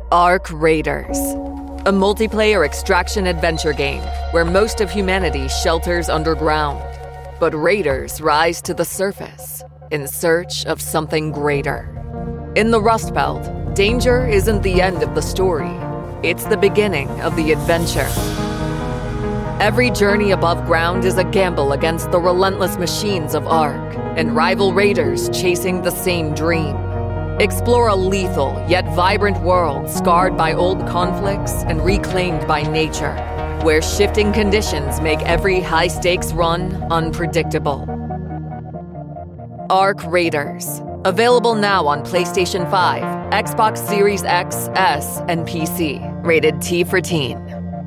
Ark Raiders, a multiplayer extraction adventure game where most of humanity shelters underground, but raiders rise to the surface in search of something greater. In the Rust Belt, danger isn't the end of the story. It's the beginning of the adventure. Every journey above ground is a gamble against the relentless machines of Ark and rival raiders chasing the same dream. Explore a lethal yet vibrant world scarred by old conflicts and reclaimed by nature, where shifting conditions make every high-stakes run unpredictable. Ark Raiders. Available now on PlayStation 5, Xbox Series X, S, and PC. Rated T for Teen.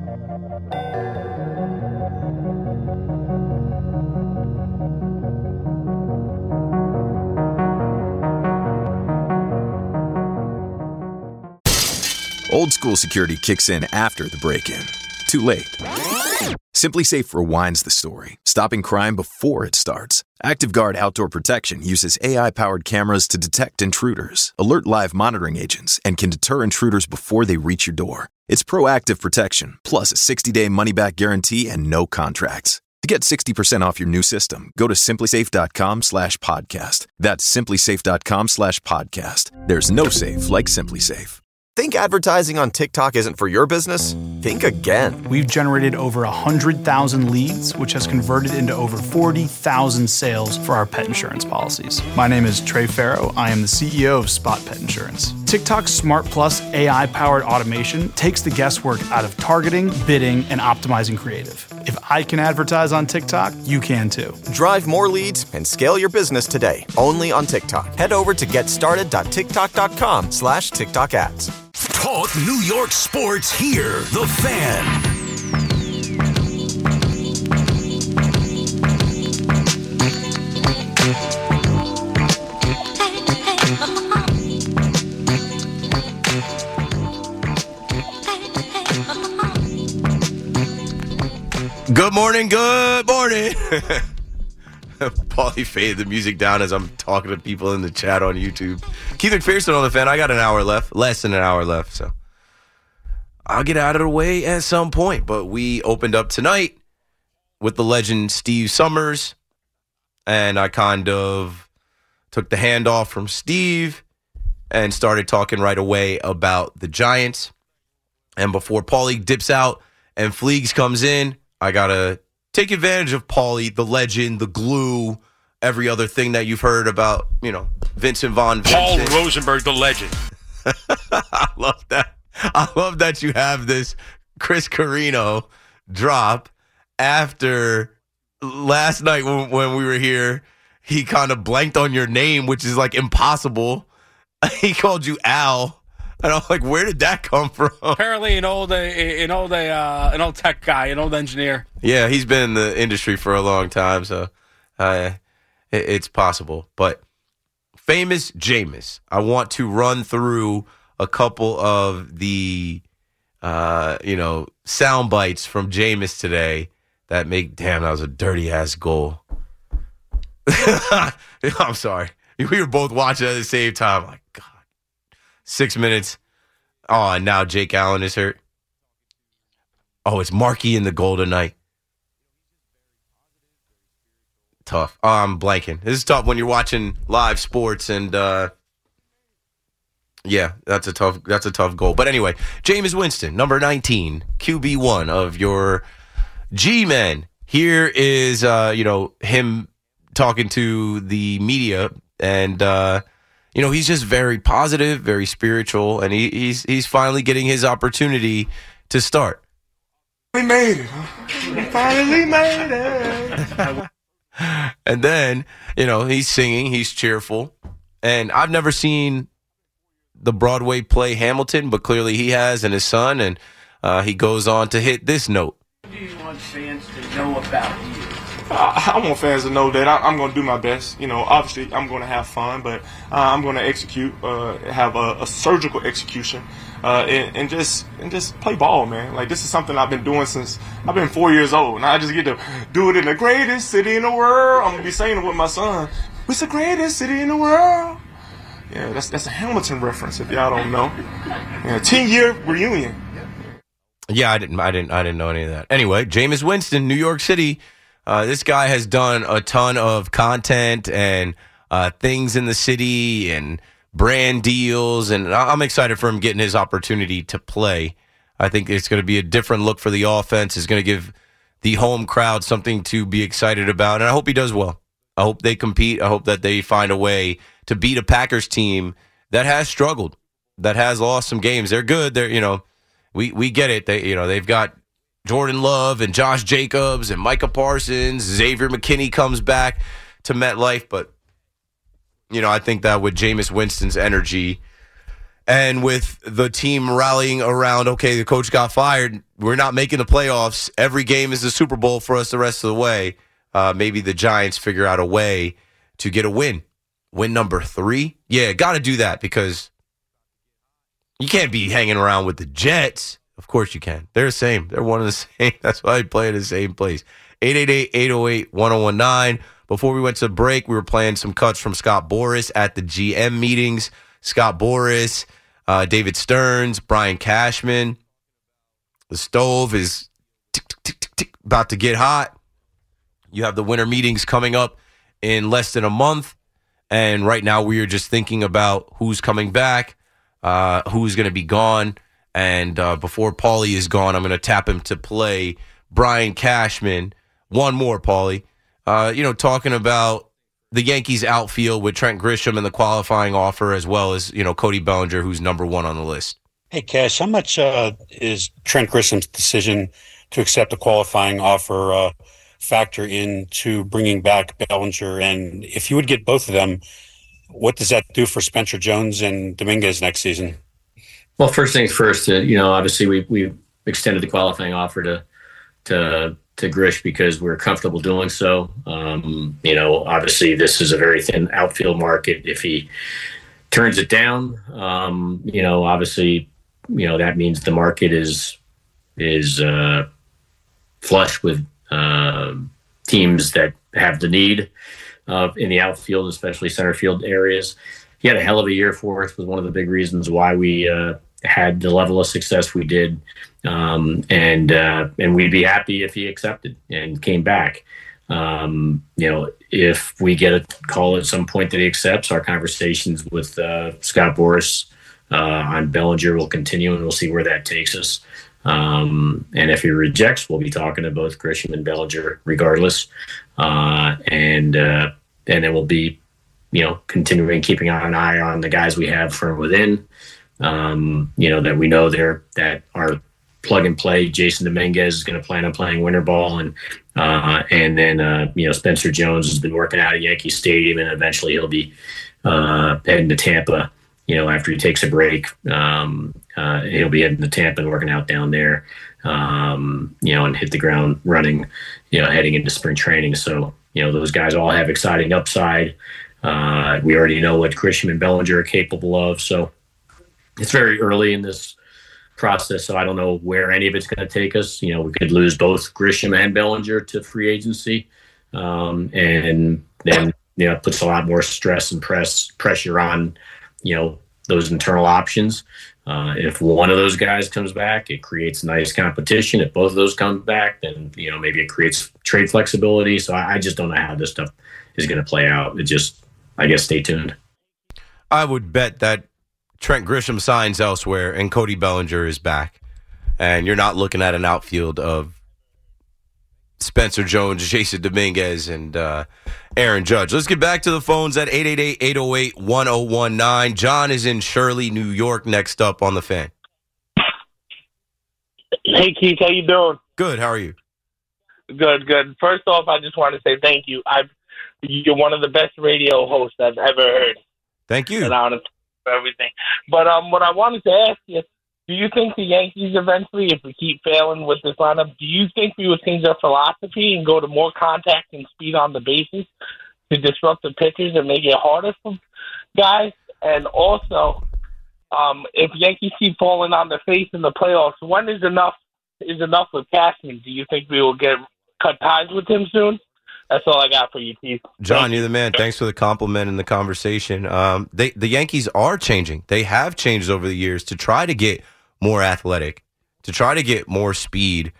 Old school security kicks in after the break-in. Too late. SimpliSafe rewinds the story, stopping crime before it starts. ActiveGuard Outdoor Protection uses AI-powered cameras to detect intruders, alert live monitoring agents, and can deter intruders before they reach your door. It's proactive protection, plus a 60-day money-back guarantee and no contracts. To get 60% off your new system, go to simplisafe.com/podcast. That's simplisafe.com/podcast. There's no safe like SimpliSafe. Think advertising on TikTok isn't for your business? Think again. We've generated over 100,000 leads, which has converted into over 40,000 sales for our pet insurance policies. My name is Trey Farrow. I am the CEO of Spot Pet Insurance. TikTok's Smart Plus AI-powered automation takes the guesswork out of targeting, bidding, and optimizing creative. If I can advertise on TikTok, you can too. Drive more leads and scale your business today, only on TikTok. Head over to getstarted.tiktok.com/TikTok ads. Talk New York sports here. The Fan. Good morning, good morning. Paulie faded the music down as I'm talking to people in the chat on YouTube. Keith McPherson on the Fan. I got an hour left, less than an hour left, so I'll get out of the way at some point. But we opened up tonight with the legend Steve Summers, and I kind of took the handoff from Steve and started talking right away about the Giants. And before Paulie dips out and Fleegs comes in, I got to take advantage of Paulie, the legend, the glue, every other thing that you've heard about, you know, Vincent Vaughn. Paul Rosenberg, the legend. I love that. I love that you have this Chris Carino drop after last night when we were here. He kind of blanked on your name, which is like impossible. He called you Al. And I'm like, where did that come from? Apparently an old tech guy, an old engineer. Yeah, he's been in the industry for a long time, so it's possible. But famous Jameis, I want to run through a couple of the sound bites from Jameis today that make, damn, that was a dirty ass goal. I'm sorry. We were both watching at the same time. Like, God. 6 minutes. Oh, and now Jake Allen is hurt. Oh, it's Markey in the goal tonight. Tough. Oh, I'm blanking. This is tough when you're watching live sports, and yeah, that's a tough goal. But anyway, Jameis Winston, number 19, QB1 of your G-Men. Here is him talking to the media, and he's just very positive, very spiritual, and he's finally getting his opportunity to start. We made it. We finally made it. And then, he's singing, he's cheerful. And I've never seen the Broadway play Hamilton, but clearly he has, and his son, and he goes on to hit this note. What do you want fans to know about you? I want fans to know that I'm going to do my best. Obviously I'm going to have fun, but I'm going to execute, have a surgical execution, and just play ball, man. Like, this is something I've been doing since I've been 4 years old, and I just get to do it in the greatest city in the world. I'm going to be saying it with my son. It's the greatest city in the world. Yeah, that's a Hamilton reference if y'all don't know. Yeah, 10-year reunion. Yeah, I didn't know any of that. Anyway, Jameis Winston, New York City. This guy has done a ton of content and things in the city and brand deals, and I'm excited for him getting his opportunity to play. I think it's going to be a different look for the offense. It's going to give the home crowd something to be excited about, and I hope he does well. I hope they compete. I hope that they find a way to beat a Packers team that has struggled, that has lost some games. They're good. We get it. They've got Jordan Love and Josh Jacobs and Micah Parsons. Xavier McKinney comes back to MetLife, but I think that with Jameis Winston's energy and with the team rallying around, okay, the coach got fired, we're not making the playoffs. Every game is the Super Bowl for us the rest of the way. Maybe the Giants figure out a way to get a win. Win number 3? Yeah, got to do that because you can't be hanging around with the Jets. Of course you can. They're the same. They're one of the same. That's why I play in the same place. 888-808-1019. Before we went to break, we were playing some cuts from Scott Boras at the GM meetings. Scott Boras, David Stearns, Brian Cashman. The stove is tick, tick, tick, tick, tick, about to get hot. You have the winter meetings coming up in less than a month. And right now we are just thinking about who's coming back, who's going to be gone. And before Paulie is gone, I'm going to tap him to play Brian Cashman. One more, Paulie. Talking about the Yankees outfield with Trent Grisham and the qualifying offer, as well as, Cody Bellinger, who's number 1 on the list. Hey, Cash, how much is Trent Grisham's decision to accept a qualifying offer factor into bringing back Bellinger? And if you would get both of them, what does that do for Spencer Jones and Dominguez next season? Well, first things first, obviously we extended the qualifying offer to Grish because we're comfortable doing so. Obviously this is a very thin outfield market. If he turns it down, obviously, that means the market is flush with teams that have the need in the outfield, especially center field areas. He had a hell of a year for us. Was one of the big reasons why we had the level of success we did. And we'd be happy if he accepted and came back. If we get a call at some point that he accepts, our conversations with Scott Boras on Bellinger will continue, and we'll see where that takes us. And if he rejects, we'll be talking to both Grisham and Bellinger regardless. And then we'll be, continuing keeping an eye on the guys we have from within, that we know that are plug and play. Jason Dominguez is going to plan on playing winter ball. And then Spencer Jones has been working out at Yankee Stadium, and eventually he'll be heading to Tampa, after he takes a break. He'll be heading to Tampa and working out down there, and hit the ground running, heading into spring training. So, those guys all have exciting upside. We already know what Grisham and Bellinger are capable of. So it's very early in this process, so I don't know where any of it's going to take us. We could lose both Grisham and Bellinger to free agency, and then it puts a lot more stress and pressure on those internal options. If one of those guys comes back, it creates nice competition. If both of those come back, then maybe it creates trade flexibility. So I just don't know how this stuff is going to play out. I guess stay tuned. I would bet that Trent Grisham signs elsewhere and Cody Bellinger is back. And you're not looking at an outfield of Spencer Jones, Jason Dominguez, and Aaron Judge. Let's get back to the phones at 888-808-1019. John is in Shirley, New York, next up on the Fan. Hey, Keith, how you doing? Good. How are you? Good. First off, I just want to say thank you. You're one of the best radio hosts I've ever heard. Thank you. And I want to for everything. But what I wanted to ask you, do you think the Yankees eventually, if we keep failing with this lineup, do you think we would change our philosophy and go to more contact and speed on the bases to disrupt the pitchers and make it harder for guys? And also, if Yankees keep falling on their face in the playoffs, when is enough with Cashman? Do you think we will cut ties with him soon? That's all I got for you, Keith. John, you're the man. Thanks for the compliment and the conversation. The Yankees are changing. They have changed over the years to try to get more athletic, to try to get more speed.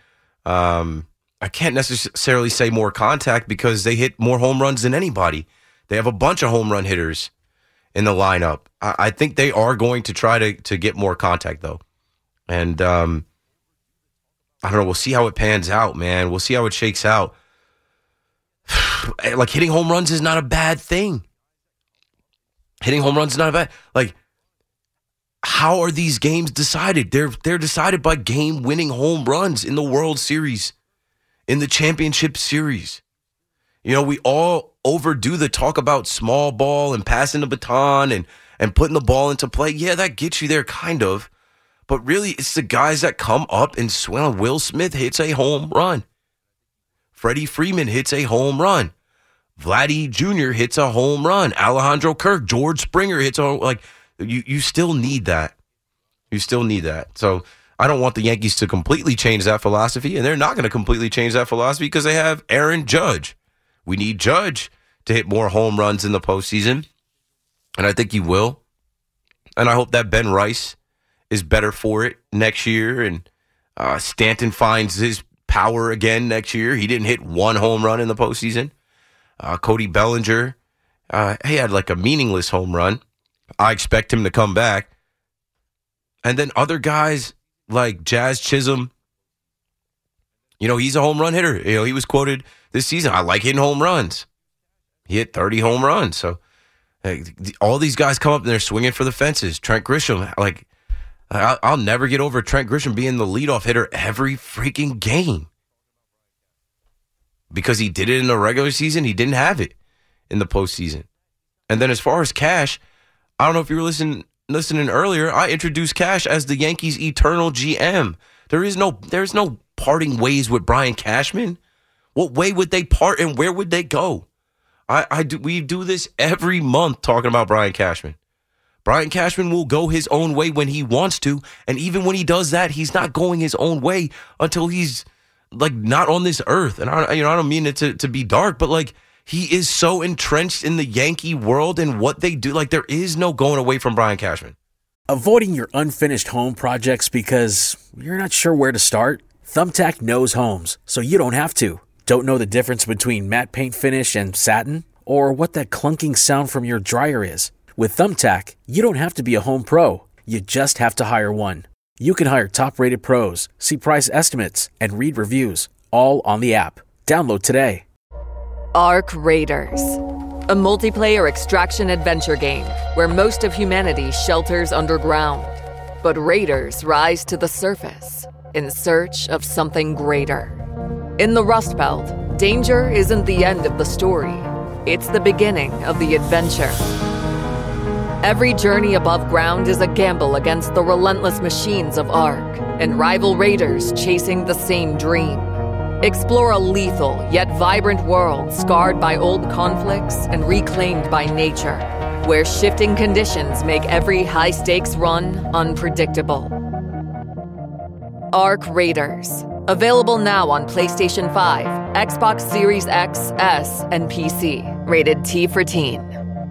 I can't necessarily say more contact because they hit more home runs than anybody. They have a bunch of home run hitters in the lineup. I think they are going to try to get more contact, though. And I don't know. We'll see how it pans out, man. We'll see how it shakes out. Like, hitting home runs is not a bad thing. Hitting home runs is not a bad... Like, how are these games decided? They're decided by game-winning home runs in the World Series, in the Championship Series. You know, we all overdo the talk about small ball and passing the baton and putting the ball into play. Yeah, that gets you there, kind of. But really, it's the guys that come up and swing. Will Smith hits a home run. Freddie Freeman hits a home run. Vladdy Jr. hits a home run. Alejandro Kirk, George Springer hits a home run. Like, you still need that. You still need that. So I don't want the Yankees to completely change that philosophy, and they're not going to completely change that philosophy because they have Aaron Judge. We need Judge to hit more home runs in the postseason, and I think he will. And I hope that Ben Rice is better for it next year, and Stanton finds his power again next year. He didn't hit one home run in the postseason. Cody Bellinger, he had like a meaningless home run. I expect him to come back. And then other guys like Jazz Chisholm, you know, he's a home run hitter. You know, he was quoted this season, I like hitting home runs. He hit 30 home runs. So all these guys come up and they're swinging for the fences. Trent Grisham, like, I'll never get over Trent Grisham being the leadoff hitter every freaking game. Because he did it in the regular season, he didn't have it in the postseason. And then as far as Cash, I don't know if you were listening earlier, I introduced Cash as the Yankees' eternal GM. There's no parting ways with Brian Cashman. What way would they part and where would they go? We do this every month talking about Brian Cashman. Brian Cashman will go his own way when he wants to, and even when he does that, he's not going his own way until he's like not on this earth. And I don't mean it to be dark, but like, he is so entrenched in the Yankee world and what they do. Like, there is no going away from Brian Cashman. Avoiding your unfinished home projects because you're not sure where to start? Thumbtack knows homes, so you don't have to. Don't know the difference between matte paint finish and satin? Or what that clunking sound from your dryer is? With Thumbtack, you don't have to be a home pro. You just have to hire one. You can hire top-rated pros, see price estimates, and read reviews, all on the app. Download today. Arc Raiders, a multiplayer extraction adventure game where most of humanity shelters underground. But raiders rise to the surface in search of something greater. In the Rust Belt, danger isn't the end of the story. It's the beginning of the adventure. Every journey above ground is a gamble against the relentless machines of Arc and rival raiders chasing the same dream. Explore a lethal yet vibrant world scarred by old conflicts and reclaimed by nature, where shifting conditions make every high-stakes run unpredictable. Arc Raiders. Available now on PlayStation 5, Xbox Series X, S, and PC. Rated T for Teen.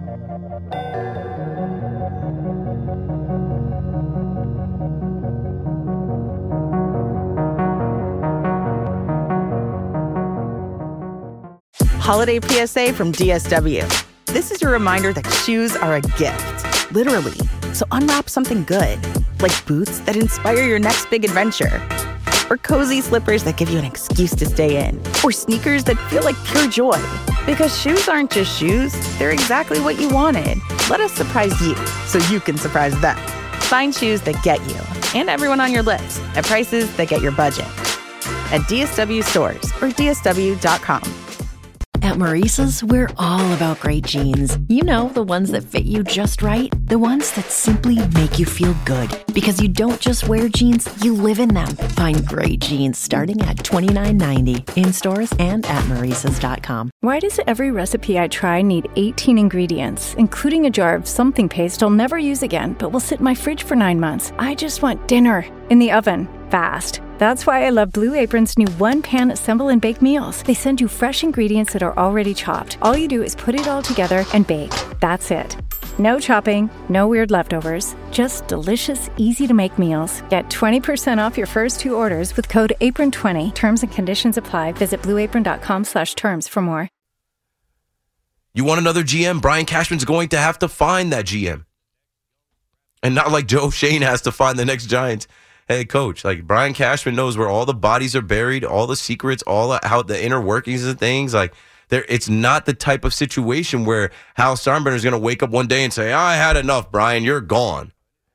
Holiday PSA from DSW. This is your reminder that shoes are a gift, literally. So unwrap something good, like boots that inspire your next big adventure, or cozy slippers that give you an excuse to stay in, or sneakers that feel like pure joy. Because shoes aren't just shoes, they're exactly what you wanted. Let us surprise you so you can surprise them. Find shoes that get you and everyone on your list at prices that get your budget. At DSW stores or DSW.com. At Maurice's, we're all about great jeans. You know, the ones that fit you just right. The ones that simply make you feel good. Because you don't just wear jeans, you live in them. Find great jeans starting at $29.90 in stores and at Maurice's.com. Why does every recipe I try need 18 ingredients, including a jar of something paste I'll never use again, but will sit in my fridge for 9 months? I just want dinner in the oven. fast. That's why I love Blue Apron's new one-pan assemble and bake meals. They send you fresh ingredients that are already chopped. All you do is put it all together and bake. That's it. No chopping, no weird leftovers, just delicious, easy-to-make meals. Get 20% off your first 2 orders with code APRON20. Terms and conditions apply. Visit blueapron.com/terms for more. You want another GM? Brian Cashman's going to have to find that GM. And not like Joe Shane has to find the next Giants head coach. Like, Brian Cashman knows where all the bodies are buried, all the secrets, all how the inner workings of things. Like, it's not the type of situation where Hal Steinbrenner is going to wake up one day and say, I had enough, Brian, you're gone.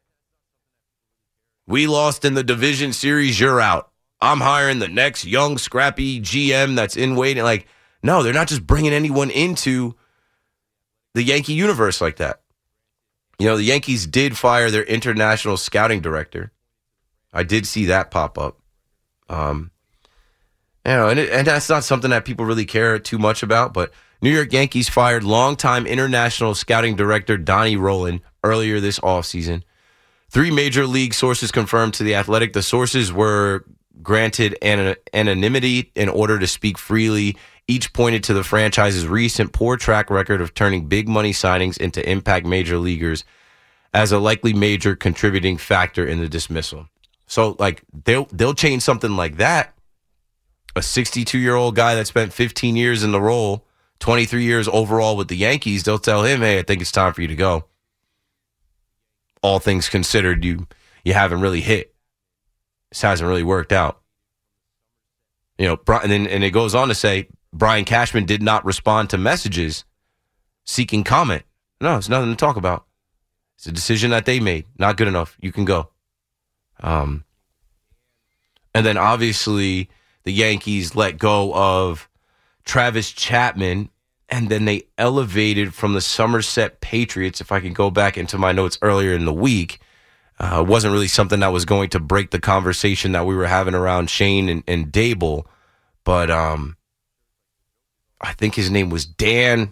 We lost in the division series, you're out. I'm hiring the next young, scrappy GM that's in waiting. Like, no, they're not just bringing anyone into the Yankee universe like that. You know, the Yankees did fire their international scouting director. I did see that pop up. And that's not something that people really care too much about, but New York Yankees fired longtime international scouting director Donnie Roland earlier this offseason. 3 major league sources confirmed to The Athletic the sources were granted anonymity in order to speak freely. Each pointed to the franchise's recent poor track record of turning big money signings into impact major leaguers as a likely major contributing factor in the dismissal. So, like, they'll change something like that. A 62-year-old guy that spent 15 years in the role, 23 years overall with the Yankees, they'll tell him, hey, I think it's time for you to go. All things considered, you haven't really hit. This hasn't really worked out. You know, and it goes on to say, Brian Cashman did not respond to messages seeking comment. No, it's nothing to talk about. It's a decision that they made. Not good enough. You can go. And then obviously the Yankees let go of Travis Chapman, and then they elevated from the Somerset Patriots. If I can go back into my notes earlier in the week, it wasn't really something that was going to break the conversation that we were having around Shane and Dable, but I think his name was Dan.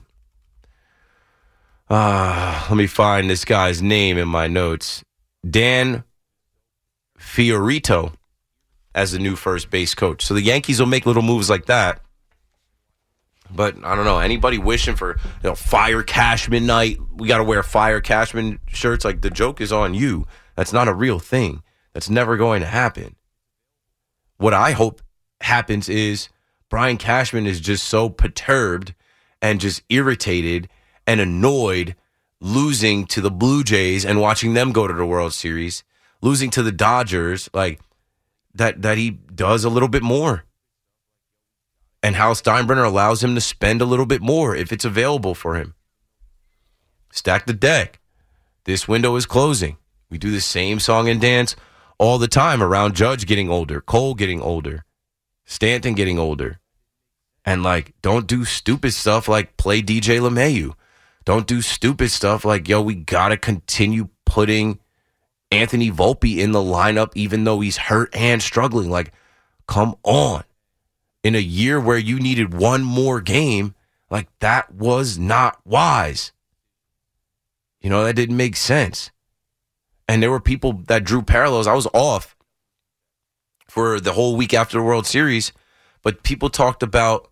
Let me find this guy's name in my notes. Dan Fiorito as the new first base coach. So the Yankees will make little moves like that. But I don't know, anybody wishing for fire Cashman night, we got to wear fire Cashman shirts, like, the joke is on you. That's not a real thing. That's never going to happen. What I hope happens is Brian Cashman is just so perturbed and just irritated and annoyed losing to the Blue Jays and watching them go to the World Series, losing to the Dodgers, like that he does a little bit more. And Hal Steinbrenner allows him to spend a little bit more if it's available for him. Stack the deck. This window is closing. We do the same song and dance all the time around Judge getting older, Cole getting older, Stanton getting older. And, like, don't do stupid stuff like play DJ LeMahieu. Don't do stupid stuff like, we got to continue putting Anthony Volpe in the lineup even though he's hurt and struggling. Like, come on. In a year where you needed one more game, like, that was not wise. That didn't make sense. And there were people that drew parallels. I was off for the whole week after the World Series, but people talked about,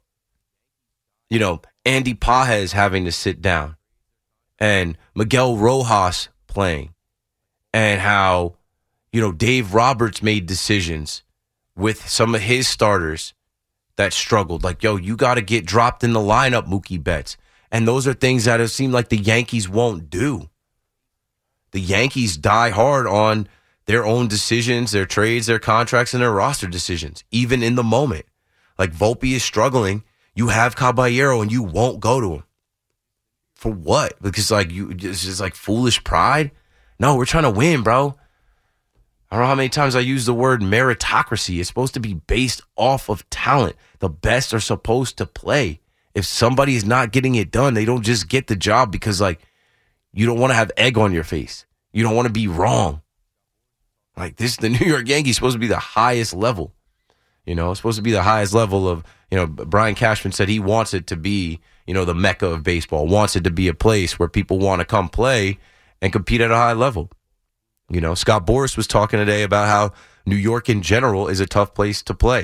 Andy Pages having to sit down and Miguel Rojas playing and how, Dave Roberts made decisions with some of his starters that struggled. Like, you got to get dropped in the lineup, Mookie Betts. And those are things that it seemed like the Yankees won't do. The Yankees die hard on their own decisions, their trades, their contracts, and their roster decisions, even in the moment. Like, Volpe is struggling. You have Caballero, and you won't go to him. For what? Because, this is like foolish pride? No, we're trying to win, bro. I don't know how many times I use the word meritocracy. It's supposed to be based off of talent. The best are supposed to play. If somebody is not getting it done, they don't just get the job because, you don't want to have egg on your face. You don't want to be wrong. Like, the New York Yankees supposed to be the highest level. It's supposed to be the highest level of, Brian Cashman said he wants it to be, the mecca of baseball, wants it to be a place where people want to come play and compete at a high level. Scott Boras was talking today about how New York in general is a tough place to play.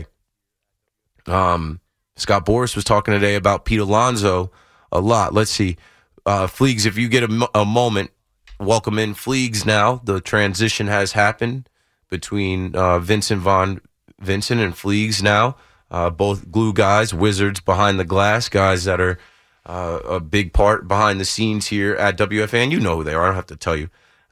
Scott Boras was talking today about Pete Alonso a lot. Let's see. Fleegs, if you get a moment, welcome in Fleegs now. The transition has happened between Vincent and Fleegs now. Both glue guys, wizards behind the glass, guys that are a big part behind the scenes here at WFAN. You know who they are. I don't have to tell you.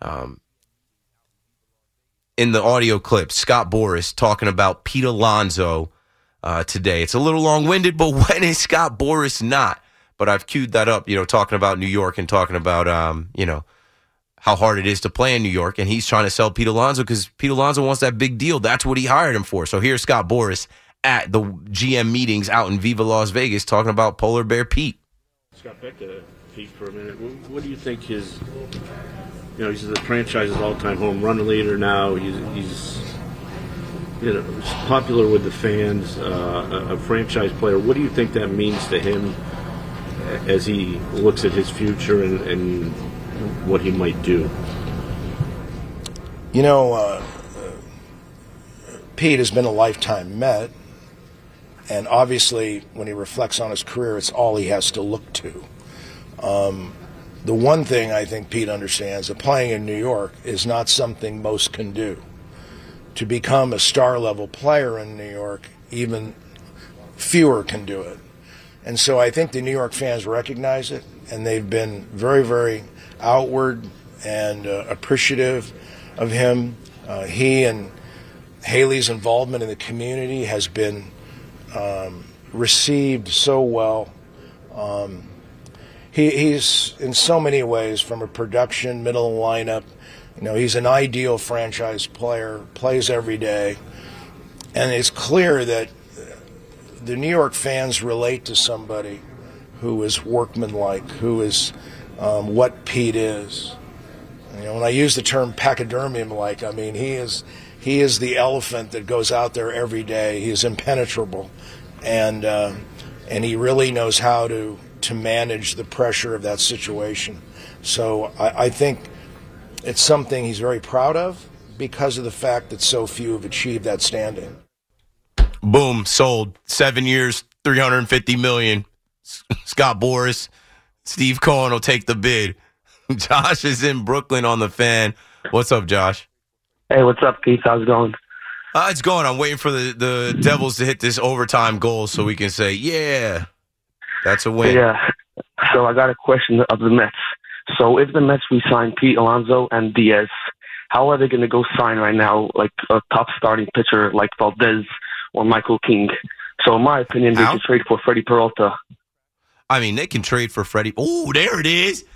In the audio clip, Scott Boras talking about Pete Alonso today. It's a little long-winded, but when is Scott Boras not? But I've queued that up, talking about New York and talking about, how hard it is to play in New York. And he's trying to sell Pete Alonso because Pete Alonso wants that big deal. That's what he hired him for. So here's Scott Boras at the GM meetings out in Viva Las Vegas talking about Polar Bear Pete. Scott, back to Pete for a minute. What do you think he's the franchise's all-time home run leader now. He's popular with the fans, a franchise player. What do you think that means to him as he looks at his future and what he might do? Pete has been a lifetime Met, and obviously when he reflects on his career, it's all he has to look to. The one thing I think Pete understands, that playing in New York is not something most can do. To become a star-level player in New York, even fewer can do it. And so I think the New York fans recognize it, and they've been very, very outward and appreciative of him. He and Haley's involvement in the community has been received so well. He's in so many ways, from a production, middle lineup. He's an ideal franchise player, plays every day. And it's clear that the New York fans relate to somebody who is workmanlike, who is what Pete is. When I use the term pachydermium-like, I mean he is the elephant that goes out there every day. He is impenetrable, and he really knows how to manage the pressure of that situation. So I think it's something he's very proud of because of the fact that so few have achieved that standing. Boom, sold. 7 years, $350 million. Scott Boras, Steve Cohen will take the bid. Josh is in Brooklyn on the Fan. What's up, Josh? Hey, what's up, Keith? How's it going? It's going. I'm waiting for the Devils to hit this overtime goal so we can say, yeah, that's a win. Yeah. So I got a question of the Mets. So if the Mets re-sign Pete Alonso and Diaz, how are they going to go sign right now like a top starting pitcher like Valdez or Michael King? So in my opinion, they should trade for Freddie Peralta. I mean, they can trade for Freddie. Oh, there it is.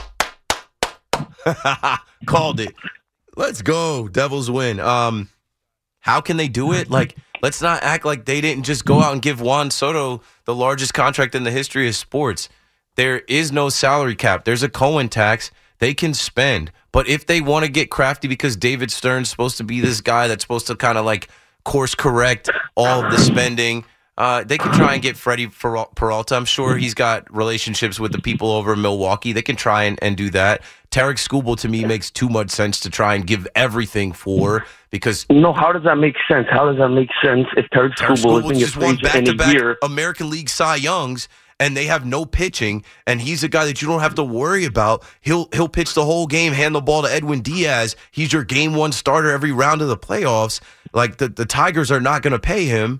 Called it. Let's go. Devils win. How can they do it? Like, let's not act like they didn't just go out and give Juan Soto the largest contract in the history of sports. There is no salary cap. There's a Cohen tax. They can spend. But if they want to get crafty because David Stern's supposed to be this guy that's supposed to kind of like course correct all of the spending, they can try and get Freddie Peralta. I'm sure he's got relationships with the people over in Milwaukee. They can try and do that. Tarek Skubal, to me, makes too much sense to try and give everything for because... No, how does that make sense? How does that make sense if Tarek Skubal is being a free agent in a year? American League Cy Youngs, and they have no pitching, and he's a guy that you don't have to worry about. He'll pitch the whole game, hand the ball to Edwin Diaz. He's your game one starter every round of the playoffs. Like, the Tigers are not going to pay him.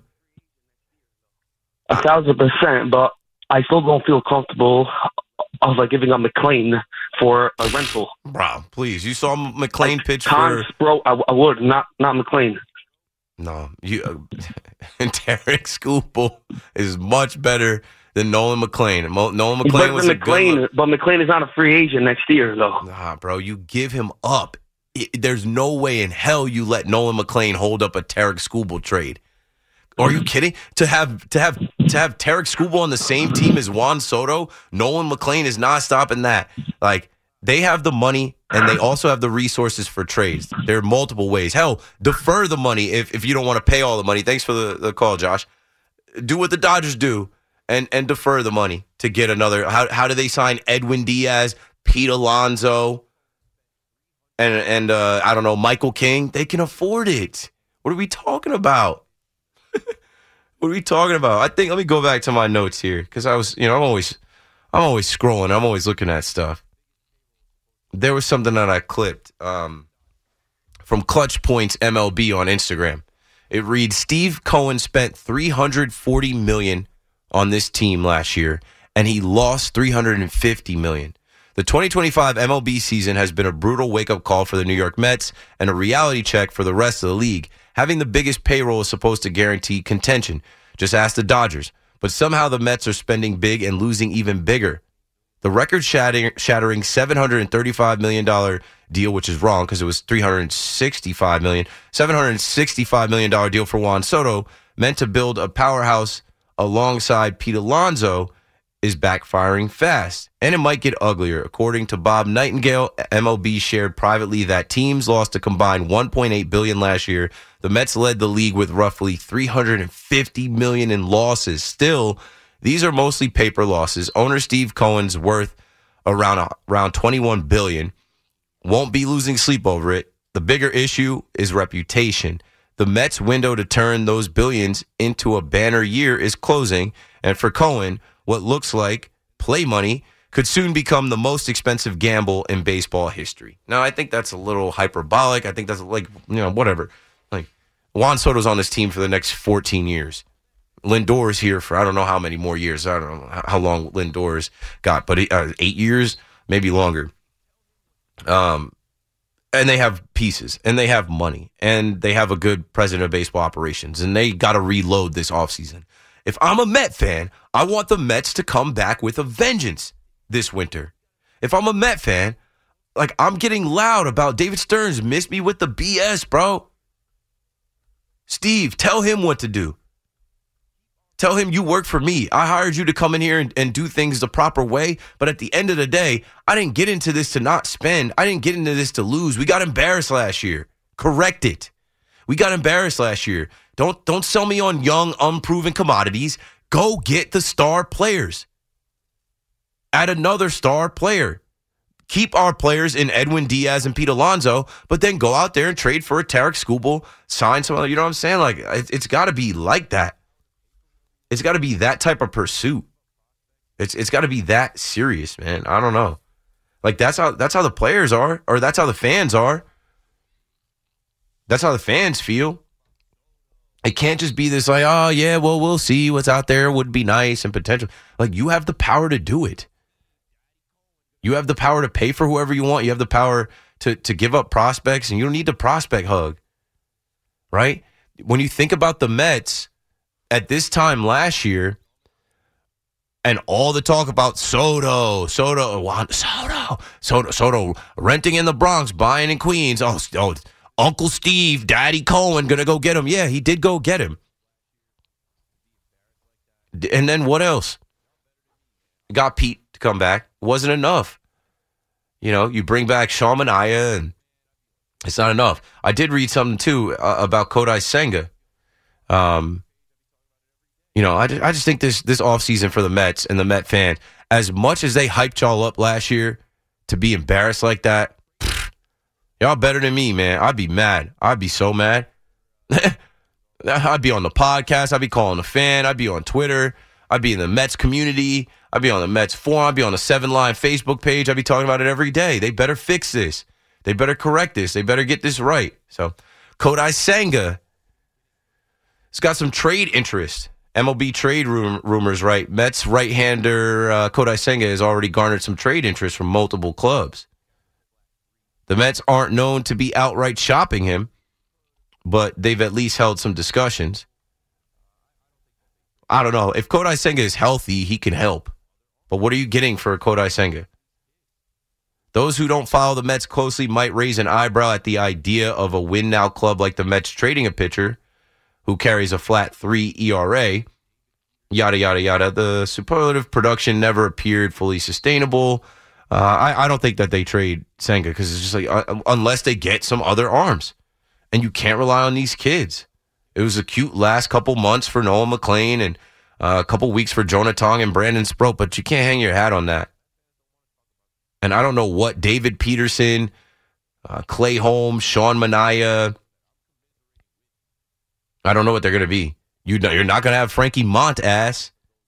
1,000%, but I still don't feel comfortable of like giving up McClain for a rental. Bro, please. You saw McClain like, pitch times, for... Bro, I would, not McClain. No, Tarek Skubal is much better than Nolan McClain. Nolan McClain was but McClain is not a free agent next year, though. Nah, bro, you give him up. There's no way in hell you let Nolan McClain hold up a Tarek Skubal trade. Are you kidding? To have Tarek Skubal on the same team as Juan Soto, Nolan McClain is not stopping that. Like, they have the money and they also have the resources for trades. There are multiple ways. Hell, defer the money if you don't want to pay all the money. Thanks for the call, Josh. Do what the Dodgers do and defer the money to get another. How do they sign Edwin Diaz, Pete Alonso, and I don't know, Michael King? They can afford it. What are we talking about? What are we talking about? I think, let me go back to my notes here, because I was, I'm always scrolling. I'm always looking at stuff. There was something that I clipped from Clutch Points MLB on Instagram. It reads, Steve Cohen spent $340 million on this team last year, and he lost $350 million. The 2025 MLB season has been a brutal wake-up call for the New York Mets and a reality check for the rest of the league. Having the biggest payroll is supposed to guarantee contention. Just ask the Dodgers. But somehow the Mets are spending big and losing even bigger. The record-shattering $735 million deal, which is wrong because it was $365 million, $765 million deal for Juan Soto, meant to build a powerhouse alongside Pete Alonso, is backfiring fast, and it might get uglier. According to Bob Nightingale, MLB shared privately that teams lost a combined $1.8 billion last year. The Mets led the league with roughly $350 million in losses. Still, these are mostly paper losses. Owner Steve Cohen's worth around $21 billion. Won't be losing sleep over it. The bigger issue is reputation. The Mets' window to turn those billions into a banner year is closing, and for Cohen, what looks like play money could soon become the most expensive gamble in baseball history. Now, I think that's a little hyperbolic. I think that's whatever. Like, Juan Soto's on this team for the next 14 years. Lindor's here for I don't know how many more years. I don't know how long Lindor's got, but 8 years, maybe longer. And they have pieces, and they have money, and they have a good president of baseball operations, and they got to reload this offseason. If I'm a Met fan, I want the Mets to come back with a vengeance this winter. If I'm a Met fan, I'm getting loud about David Stearns missed me with the BS, bro. Steve, tell him what to do. Tell him you work for me. I hired you to come in here and do things the proper way. But at the end of the day, I didn't get into this to not spend. I didn't get into this to lose. We got embarrassed last year. Correct it. We got embarrassed last year. Don't sell me on young, unproven commodities. Go get the star players. Add another star player. Keep our players in Edwin Diaz and Pete Alonso, but then go out there and trade for a Tarek Skubal, sign someone. You know what I'm saying? It's got to be like that. It's got to be that type of pursuit. It's got to be that serious, man. I don't know. That's how the players are, or that's how the fans are. That's how the fans feel. It can't just be this oh, yeah, well, we'll see what's out there. Would be nice and potential. You have the power to do it. You have the power to pay for whoever you want. You have the power to give up prospects, and you don't need the prospect hug, right? When you think about the Mets at this time last year, and all the talk about Soto renting in the Bronx, buying in Queens. Oh, Uncle Steve, Daddy Cohen, going to go get him. Yeah, he did go get him. And then what else? Got Pete to come back. Wasn't enough. You bring back Sean Manaea, and it's not enough. I did read something, too, about Kodai Senga. I just think this offseason for the Mets and the Met fan, as much as they hyped y'all up last year to be embarrassed like that, y'all better than me, man. I'd be mad. I'd be so mad. I'd be on the podcast. I'd be calling a fan. I'd be on Twitter. I'd be in the Mets community. I'd be on the Mets forum. I'd be on the 7 Line Facebook page. I'd be talking about it every day. They better fix this. They better correct this. They better get this right. So, Kodai Senga has got some trade interest. MLB trade rumors, right? Mets right-hander Kodai Senga has already garnered some trade interest from multiple clubs. The Mets aren't known to be outright shopping him, but they've at least held some discussions. I don't know. If Kodai Senga is healthy, he can help. But what are you getting for Kodai Senga? Those who don't follow the Mets closely might raise an eyebrow at the idea of a win-now club like the Mets trading a pitcher who carries a flat 3 ERA, yada, yada, yada. The superlative production never appeared fully sustainable. I don't think that they trade Senga because it's just unless they get some other arms. And you can't rely on these kids. It was a cute last couple months for Noah McLean and a couple weeks for Jonah Tong and Brandon Sproat, but you can't hang your hat on that. And I don't know what David Peterson, Clay Holmes, Sean Manaea, I don't know what they're going to be. You're not going to have Frankie Montas.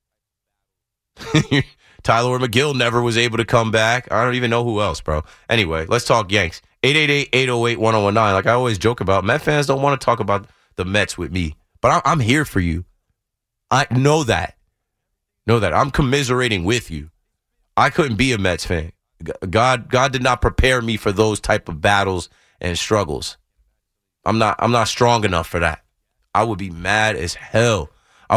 Tyler McGill never was able to come back. I don't even know who else, bro. Anyway, let's talk Yanks. 888-808-1019. Like I always joke about, Met fans don't want to talk about the Mets with me. But I'm here for you. I know that. I'm commiserating with you. I couldn't be a Mets fan. God did not prepare me for those type of battles and struggles. I'm not strong enough for that. I would be mad as hell.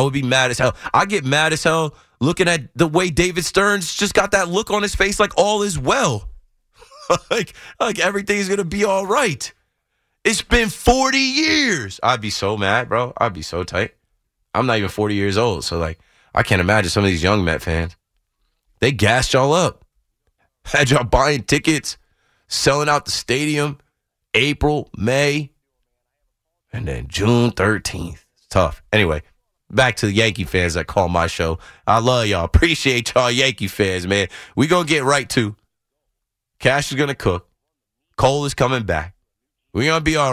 I get mad as hell looking at the way David Stearns just got that look on his face like all is well. like everything's going to be all right. It's been 40 years. I'd be so mad, bro. I'd be so tight. I'm not even 40 years old, so like I can't imagine some of these young Met fans. They gassed y'all up. Had y'all buying tickets, selling out the stadium, April, May, and then June 13th. It's tough. Anyway, back to the Yankee fans that call my show. I love y'all. Appreciate y'all Yankee fans, man. We going to get right to. Cash is going to cook. Cole is coming back. We're going to be all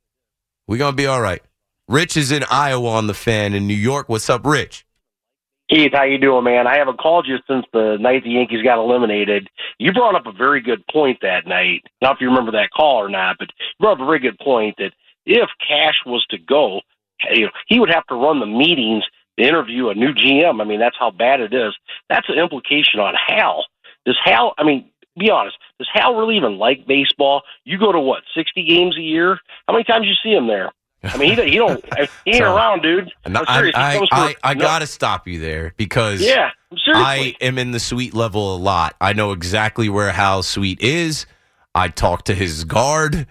right. Rich is in Iowa on the Fan in New York. What's up, Rich? Keith, how you doing, man? I haven't called you since the night the Yankees got eliminated. You brought up a very good point that night. Not if you remember that call or not, but you brought up a very good point that if Cash was to go, he would have to run the meetings to interview a new GM. I mean, that's how bad it is. That's an implication on Hal. Be honest, does Hal really even like baseball? You go to, 60 games a year? How many times you see him there? I mean, he ain't around, dude. I got to stop you there because I am in the suite level a lot. I know exactly where Hal's suite is. I talk to his guard.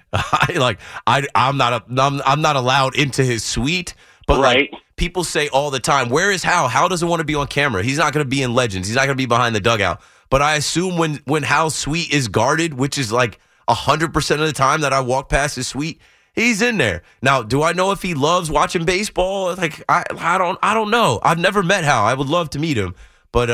I'm not allowed into his suite. But like people say all the time, where is Hal? Hal doesn't want to be on camera. He's not going to be in Legends. He's not going to be behind the dugout. But I assume when Hal's suite is guarded, which is like 100% of the time that I walk past his suite, he's in there. Now, do I know if he loves watching baseball? Like I don't know. I've never met Hal. I would love to meet him. But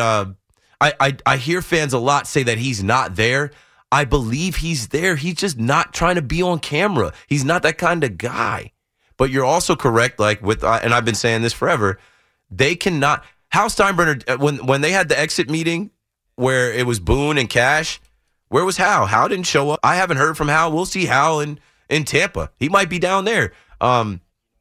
I hear fans a lot say that he's not there. I believe he's there. He's just not trying to be on camera. He's not that kind of guy. But you're also correct, like and I've been saying this forever, they cannot. Hal Steinbrenner, when they had the exit meeting where it was Boone and Cash, where was Hal? Hal didn't show up. I haven't heard from Hal. We'll see Hal in Tampa. He might be down there. Hal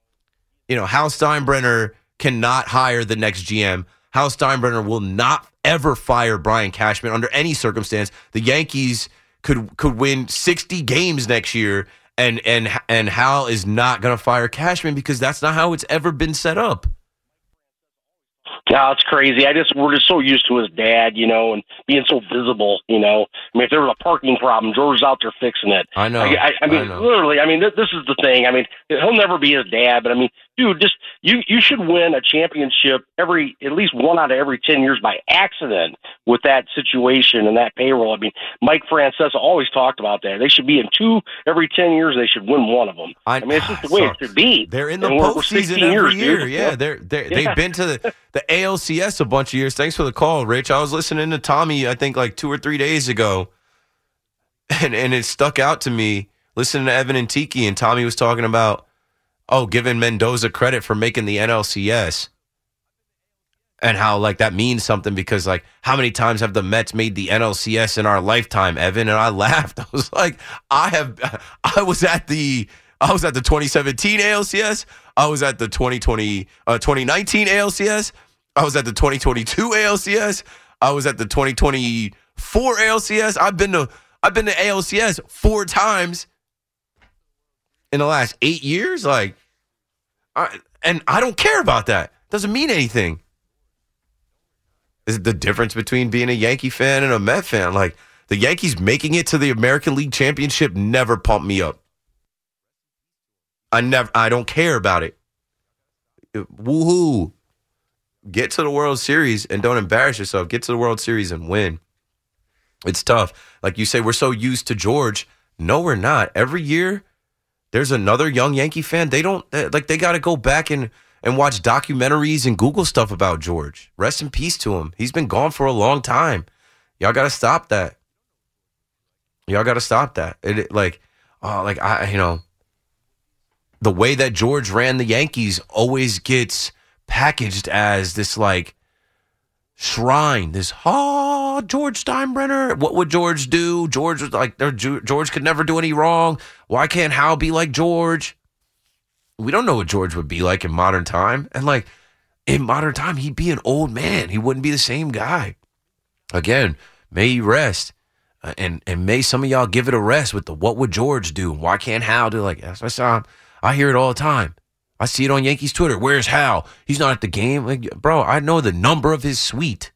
Steinbrenner cannot hire the next GM. Hal Steinbrenner will not ever fire Brian Cashman under any circumstance. The Yankees could win 60 games next year, and Hal is not going to fire Cashman because that's not how it's ever been set up. No, it's crazy. We're just so used to his dad, and being so visible, I mean, if there was a parking problem, George's out there fixing it. I know. I mean, literally, this is the thing. I mean, he'll never be his dad, but I mean, dude, just you should win a championship at least one out of every 10 years by accident with that situation and that payroll. I mean, Mike Francesa always talked about that. They should be in 2 every 10 years. They should win one of them. I mean, it's just the way it should be. They're in the postseason every year. Yeah, they've been to the ALCS a bunch of years. Thanks for the call, Rich. I was listening to Tommy, I think like 2 or 3 days ago, and it stuck out to me listening to Evan and Tiki, and Tommy was talking about, giving Mendoza credit for making the NLCS and how like that means something because like how many times have the Mets made the NLCS in our lifetime, Evan? And I laughed. I was like, I was at the 2017 ALCS. I was at the 2019 ALCS. I was at the 2022 ALCS. I was at the 2024 ALCS. I've been to ALCS 4 times in the last 8 years. Like, and I don't care about that. Doesn't mean anything. Is it the difference between being a Yankee fan and a Met fan? Like, the Yankees making it to the American League Championship never pumped me up. I don't care about it. Woohoo. Get to the World Series and don't embarrass yourself. Get to the World Series and win. It's tough. Like you say, we're so used to George. No, we're not. Every year, there's another young Yankee fan. They got to go back and watch documentaries and Google stuff about George. Rest in peace to him. He's been gone for a long time. Y'all got to stop that. the way that George ran the Yankees always gets packaged as this like shrine, this George Steinbrenner. What would George do? George was like, George could never do any wrong. Why can't Hal be like George? We don't know what George would be like in modern time. And like in modern time, he'd be an old man. He wouldn't be the same guy. Again, may he rest. And may some of y'all give it a rest with the what would George do? Why can't Hal do? Like, I hear it all the time. I see it on Yankees Twitter. Where's Hal? He's not at the game. Like, bro, I know the number of his suite.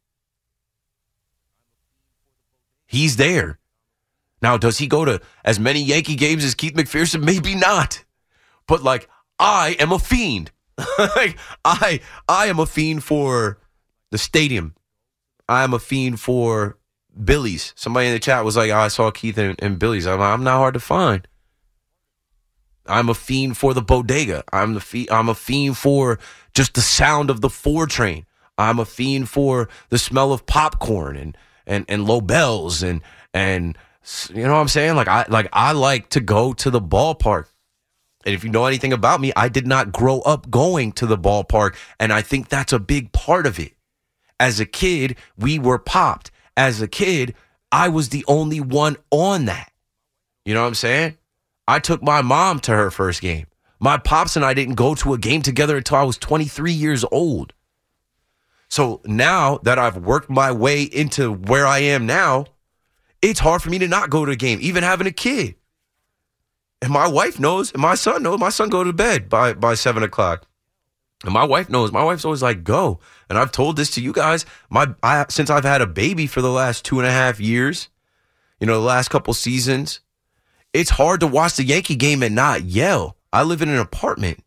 He's there. Now, does he go to as many Yankee games as Keith McPherson? Maybe not. But like, I am a fiend. Like, I am a fiend for the stadium. I am a fiend for Billy's. Somebody in the chat was like, I saw Keith and Billy's. I'm not hard to find. I'm a fiend for the bodega. I'm a fiend for just the sound of the 4 train. I'm a fiend for the smell of popcorn and Lobels and you know what I'm saying? I like to go to the ballpark. And if you know anything about me, I did not grow up going to the ballpark, and I think that's a big part of it. As a kid, we were popped. As a kid, I was the only one on that. You know what I'm saying? I took my mom to her first game. My pops and I didn't go to a game together until I was 23 years old. So now that I've worked my way into where I am now, it's hard for me to not go to a game, even having a kid. And my wife knows, and my son knows. My son go to bed by 7 o'clock. And my wife knows. My wife's always like, go. And I've told this to you guys. Since I've had a baby for the last 2.5 years, the last couple seasons, it's hard to watch the Yankee game and not yell. I live in an apartment.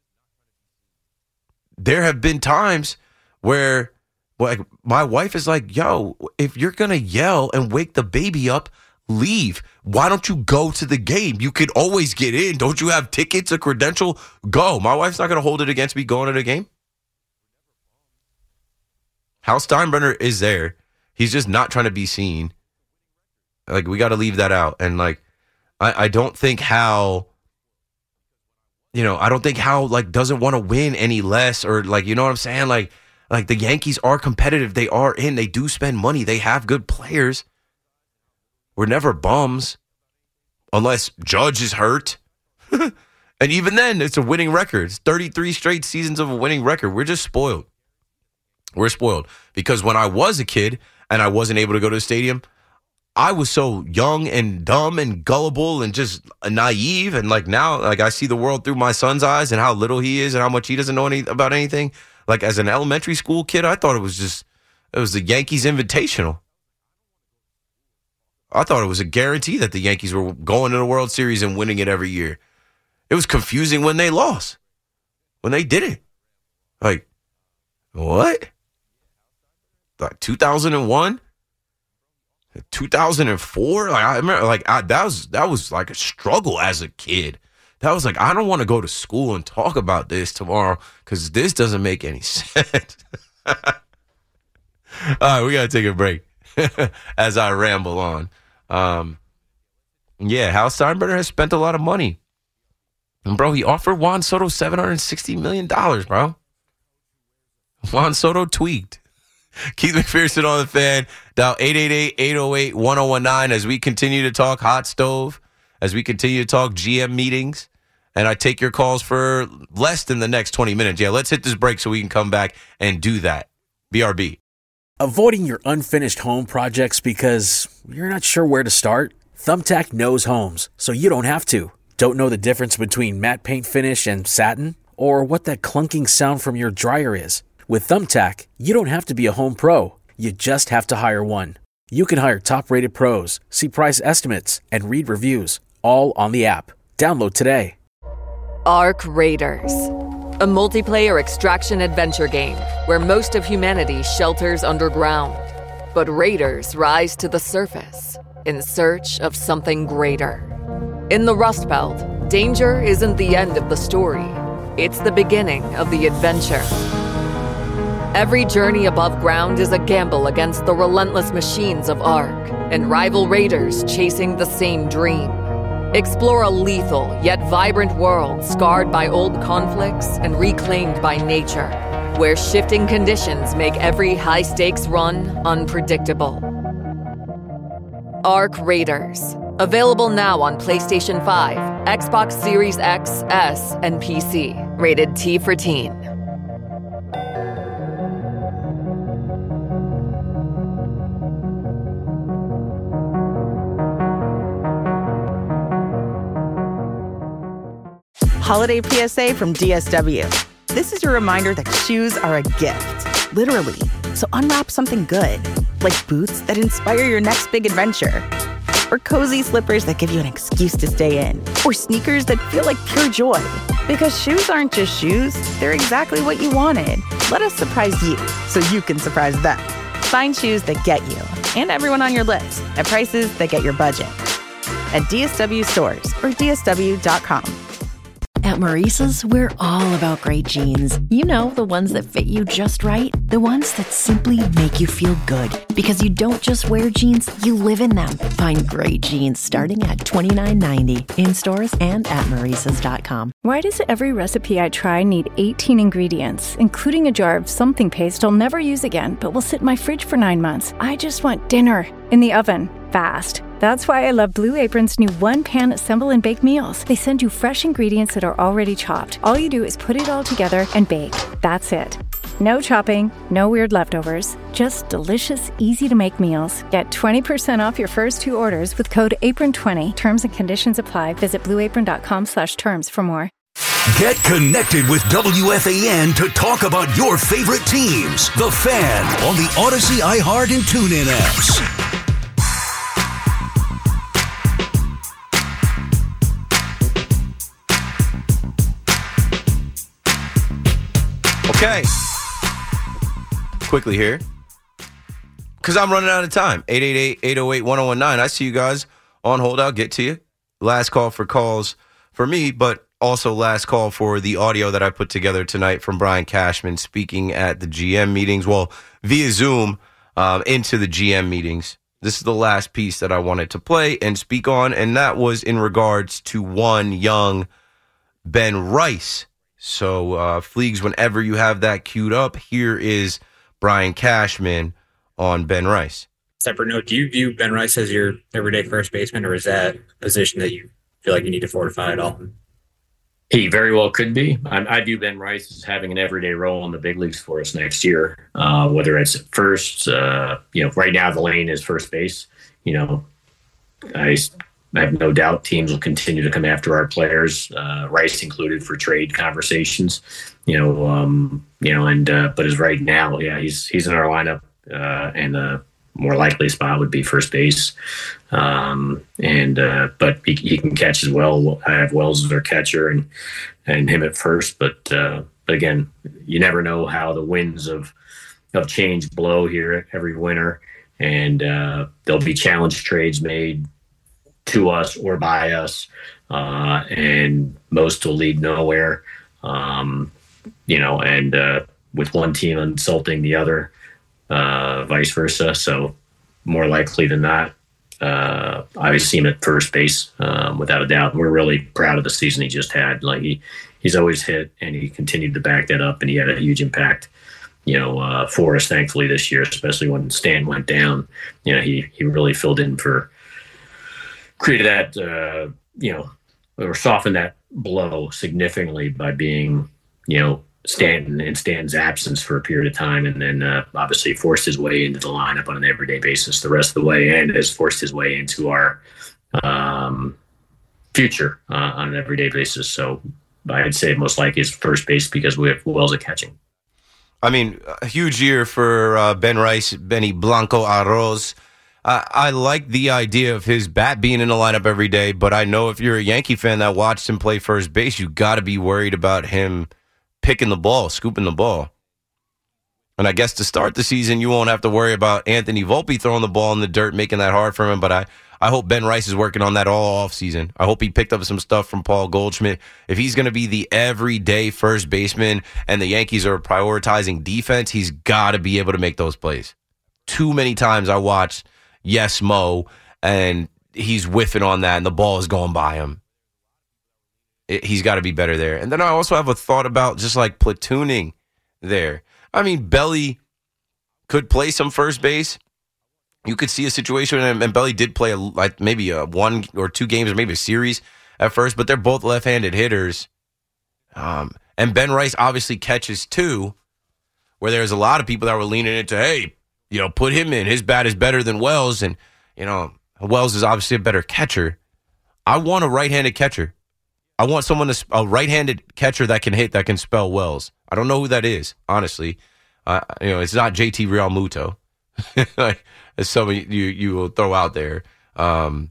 There have been times where like my wife is like, yo, if you're going to yell and wake the baby up, leave. Why don't you go to the game? You could always get in. Don't you have tickets, a credential? Go. My wife's not going to hold it against me going to the game. Hal Steinbrenner is there. He's just not trying to be seen. Like, we got to leave that out. And like, I don't think Hal, I don't think Hal like doesn't want to win any less, or like, you know what I'm saying? Like the Yankees are competitive. They are in. They do spend money. They have good players. We're never bums unless Judge is hurt. And even then, it's a winning record. It's 33 straight seasons of a winning record. We're just spoiled. We're spoiled because when I was a kid and I wasn't able to go to the stadium, I was so young and dumb and gullible and just naive. And like now, like I see the world through my son's eyes and how little he is and how much he doesn't know about anything. Like as an elementary school kid, I thought it was the Yankees Invitational. I thought it was a guarantee that the Yankees were going to the World Series and winning it every year. It was confusing when they lost, when they didn't. Like, what? Like 2001? 2004? Like I remember, that was like a struggle as a kid. That was like, I don't want to go to school and talk about this tomorrow because this doesn't make any sense. All right, we got to take a break as I ramble on. Hal Steinbrenner has spent a lot of money. And, bro, he offered Juan Soto $760 million, bro. Juan Soto tweaked. Keith McPherson on the Fan. Dial 888-808-1019 as we continue to talk hot stove, as we continue to talk GM meetings. And I take your calls for less than the next 20 minutes. Yeah, let's hit this break so we can come back and do that. BRB. Avoiding your unfinished home projects because you're not sure where to start? Thumbtack knows homes, so you don't have to. Don't know the difference between matte paint finish and satin? Or what that clunking sound from your dryer is? With Thumbtack, you don't have to be a home pro. You just have to hire one. You can hire top-rated pros, see price estimates, and read reviews, all on the app. Download today. Arc Raiders, a multiplayer extraction adventure game where most of humanity shelters underground. But raiders rise to the surface in search of something greater. In the Rust Belt, danger isn't the end of the story. It's the beginning of the adventure. Every journey above ground is a gamble against the relentless machines of Ark and rival raiders chasing the same dream. Explore a lethal yet vibrant world scarred by old conflicts and reclaimed by nature, where shifting conditions make every high-stakes run unpredictable. Ark Raiders. Available now on PlayStation 5, Xbox Series X, S, and PC. Rated T for Teen. Holiday PSA from DSW. This is your reminder that shoes are a gift, literally. So unwrap something good, like boots that inspire your next big adventure, or cozy slippers that give you an excuse to stay in, or sneakers that feel like pure joy. Because shoes aren't just shoes, they're exactly what you wanted. Let us surprise you so you can surprise them. Find shoes that get you and everyone on your list at prices that get your budget. At DSW stores or DSW.com. At Maurice's, we're all about great jeans. You know, the ones that fit you just right. The ones that simply make you feel good. Because you don't just wear jeans, you live in them. Find great jeans starting at $29.90 in stores and at Maurice's.com. Why does every recipe I try need 18 ingredients, including a jar of something paste I'll never use again, but will sit in my fridge for 9 months? I just want dinner in the oven, fast. That's why I love Blue Apron's new one-pan assemble and bake meals. They send you fresh ingredients that are already chopped. All you do is put it all together and bake. That's it. No chopping, no weird leftovers, just delicious, easy-to-make meals. Get 20% off your first 2 orders with code APRON20. Terms and conditions apply. Visit blueapron.com/terms for more. Get connected with WFAN to talk about your favorite teams. The Fan on the Odyssey, iHeart, and TuneIn apps. Okay. Quickly here, because I'm running out of time. 888-808-1019. I see you guys on hold. I'll get to you. Last call for calls for me, but also last call for the audio that I put together tonight from Brian Cashman speaking at the GM meetings, well, via Zoom into the GM meetings. This is the last piece that I wanted to play and speak on, and that was in regards to one young Ben Rice. So, Fleegs, whenever you have that queued up, here is Brian Cashman on Ben Rice. Separate note, do you view Ben Rice as your everyday first baseman, or is that a position that you feel like you need to fortify at all? He very well could be. I view Ben Rice as having an everyday role in the big leagues for us next year, whether it's at first. Right now the lane is first base. I have no doubt teams will continue to come after our players, Rice included, for trade conversations. But as right now, he's in our lineup, and the more likely spot would be first base. But he can catch as well. I have Wells as our catcher and him at first. But again, you never know how the winds of change blow here every winter, and there'll be challenge trades made to us or by us, and most will lead nowhere. With one team insulting the other, vice versa. So more likely than not, I see him at first base, without a doubt. We're really proud of the season he just had. Like he's always hit, and he continued to back that up, and he had a huge impact, for us, thankfully, this year, especially when Stan went down. He really filled in created that, or softened that blow significantly by being, Stanton in Stanton's absence for a period of time, and then obviously forced his way into the lineup on an everyday basis the rest of the way, and has forced his way into our future on an everyday basis. So I'd say most likely it's first base because we have Wells at catching. I mean, a huge year for Ben Rice, Benny Blanco Arroz. I like the idea of his bat being in the lineup every day, but I know if you're a Yankee fan that watched him play first base, you got to be worried about him picking the ball, scooping the ball. And I guess to start the season, you won't have to worry about Anthony Volpe throwing the ball in the dirt, making that hard for him. But I hope Ben Rice is working on that all offseason. I hope he picked up some stuff from Paul Goldschmidt. If he's going to be the everyday first baseman and the Yankees are prioritizing defense, he's got to be able to make those plays. Too many times I watched Yes Mo, and he's whiffing on that and the ball is going by him. He's got to be better there. And then I also have a thought about just like platooning there. I mean, Belly could play some first base. You could see a situation, and Belly did play maybe a 1 or 2 games or maybe a series at first, but they're both left-handed hitters. And Ben Rice obviously catches too, where there's a lot of people that were leaning into, hey, put him in. His bat is better than Wells, and, Wells is obviously a better catcher. I want a right-handed catcher. I want a right-handed catcher that can hit, that can spell Wells. I don't know who that is, honestly. It's not JT Realmuto. Like, as some of you will throw out there. I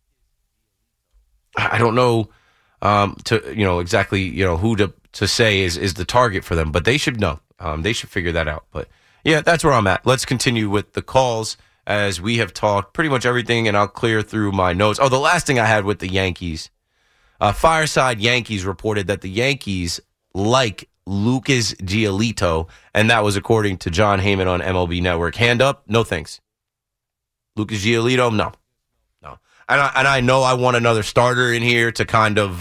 don't know exactly who to say is the target for them, but they should know. They should figure that out. But yeah, that's where I'm at. Let's continue with the calls as we have talked pretty much everything, and I'll clear through my notes. Oh, the last thing I had with the Yankees. Fireside Yankees reported that the Yankees like Lucas Giolito, and that was according to John Heyman on MLB Network. Hand up, no thanks. Lucas Giolito, no. And I know I want another starter in here to kind of,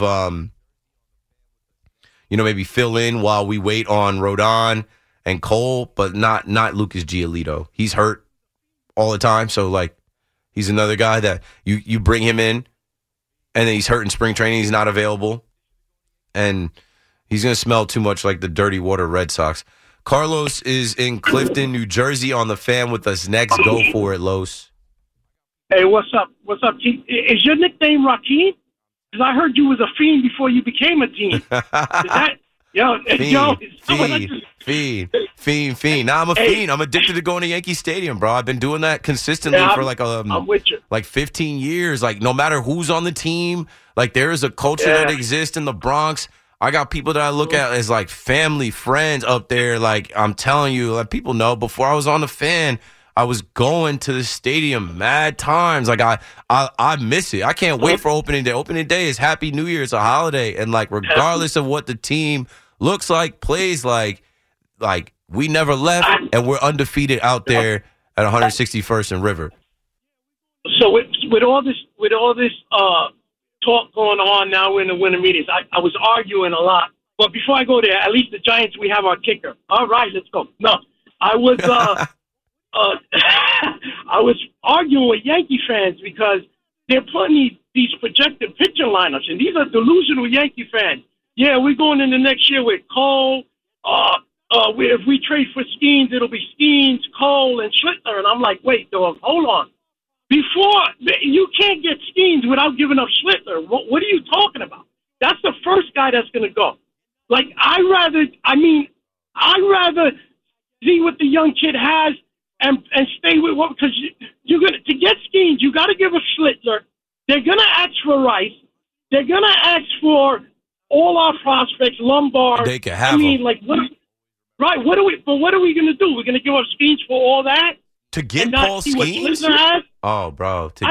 maybe fill in while we wait on Rodon and Cole, but not Lucas Giolito. He's hurt all the time, so he's another guy that you bring him in, and then he's hurt in spring training. He's not available, and he's going to smell too much like the dirty water Red Sox. Carlos is in Clifton, New Jersey on the Fan with us next. Go for it, Los. Hey, what's up? What's up, Keith? Is your nickname Raheem? Because I heard you was a fiend before you became a team. Is that... Fiend. Nah, I'm a fiend. I'm addicted to going to Yankee Stadium, bro. I've been doing that consistently for I'm with you. 15 years. No matter who's on the team, there is a culture that exists in the Bronx. I got people that I look at as family, friends up there. I'm telling you, people know before I was on the Fan, I was going to the stadium mad times. I miss it. I can't wait for opening day. Opening day is Happy New Year. It's a holiday. And regardless of what the team looks like, plays like we never left, and we're undefeated out there at 161st and River. So with all this talk going on now, we're in the winter meetings. I was arguing a lot, but before I go there, at least the Giants, we have our kicker. All right, let's go. No, I was I was arguing with Yankee fans because they're putting these projected pitcher lineups, and these are delusional Yankee fans. Yeah, we're going into next year with Cole. If we trade for Skeens, it'll be Skeens, Cole, and Schlittler. And I'm like, wait, dog, hold on. You can't get Skeens without giving up Schlittler. What are you talking about? That's the first guy that's going to go. I'd rather see what the young kid has and stay with what, because to get Skeens, you got to give a Schlittler. They're going to ask for Rice. They're going to ask for all our prospects, Lombard. They can have them. Right? What are we going to do? We're going to give up Skeens for all that to get Paul Skeens? Oh, bro! I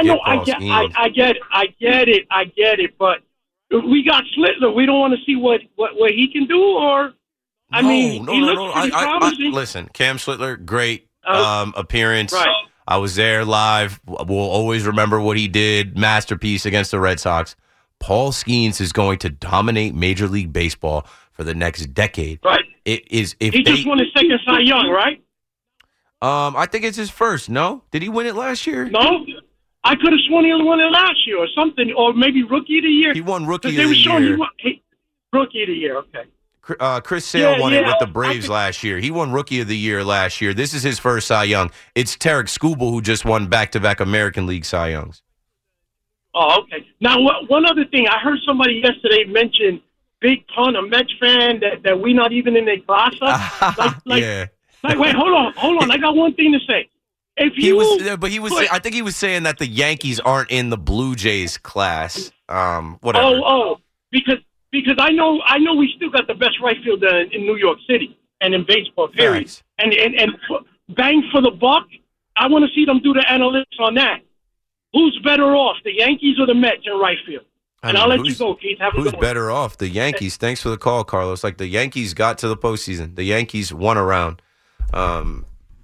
get it. But we got Schlittler. We don't want to see what he can do, or he looks pretty promising. Listen, Cam Schlittler, great appearance. Right. I was there live. We'll always remember what he did. Masterpiece against the Red Sox. Paul Skeens is going to dominate Major League Baseball for the next decade. Right. It is. He just won his second Cy Young, right? I think it's his first. No, did he win it last year? No, I could have sworn he won it last year or something, or maybe Rookie of the Year. He won Rookie of the Year. Rookie of the Year. Okay. Chris Sale won it with the Braves last year. He won Rookie of the Year last year. This is his first Cy Young. It's Tarek Skubal who just won back-to-back American League Cy Youngs. Oh, okay. Now, one other thing. I heard somebody yesterday mention Big Pun, a Mets fan, that we not even in their class. Yeah. Wait, hold on. I got one thing to say. I think he was saying that the Yankees aren't in the Blue Jays class. Whatever. Because I know we still got the best right fielder in New York City and in baseball, period. Nice. And bang for the buck, I want to see them do the analytics on that. Who's better off, the Yankees or the Mets in right field? I'll let you go, Keith. Have a good one. Who's better off? The Yankees. Thanks for the call, Carlos. The Yankees got to the postseason. The Yankees won a round.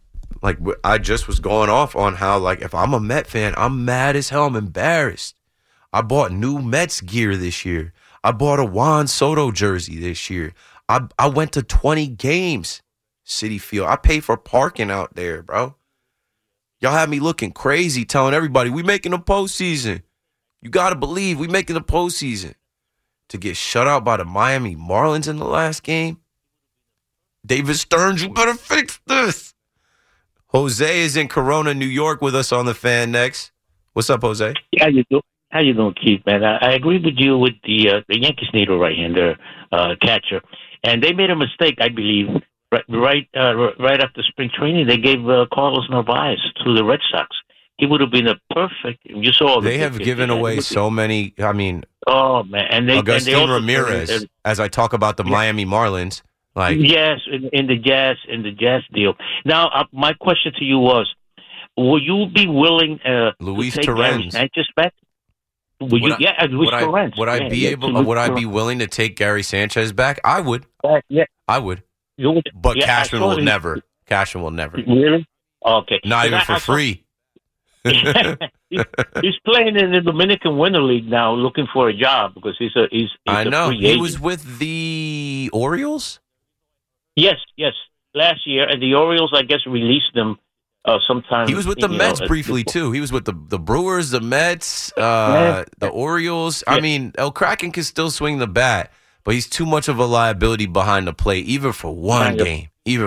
Like, I just was going off on how, like, if I'm a Met fan, I'm mad as hell. I'm embarrassed. I bought new Mets gear this year. I bought a Juan Soto jersey this year. I went to 20 games, Citi Field. I paid for parking out there, bro. Y'all had me looking crazy telling everybody, we making the postseason. You got to believe we making the postseason. To get shut out by the Miami Marlins in the last game? David Stearns, you better fix this. Jose is in Corona, New York with us on the Fan next. What's up, Jose? How you doing, Keith, man? I agree with you with the Yankees need a right-hander catcher. And they made a mistake, I believe, right after spring training. They gave Carlos Narvaez to the Red Sox. He would have been a perfect. You saw they have given away so many. I mean, oh man, and Agustin Ramirez. As I talk about the Miami Marlins, like yes, in the Jazz deal. Now, my question to you was: will you be willing Luis to take Torrens. Gary Sanchez back? Luis Torrens. Would I be able? Would I be willing to take Gary Sanchez back? I would. Yeah, I would. But Cashman will never. Cashman will never. Really? Okay. Not even for free. He's playing in the Dominican Winter League now, looking for a job because he's I know. A free he agent. was with the Orioles? Yes, last year, and the Orioles, I guess, released him sometime. He was with the Mets briefly, too. He was with the Brewers, the Mets, the Orioles. I mean, El Kraken can still swing the bat, but he's too much of a liability behind the plate, even for one game.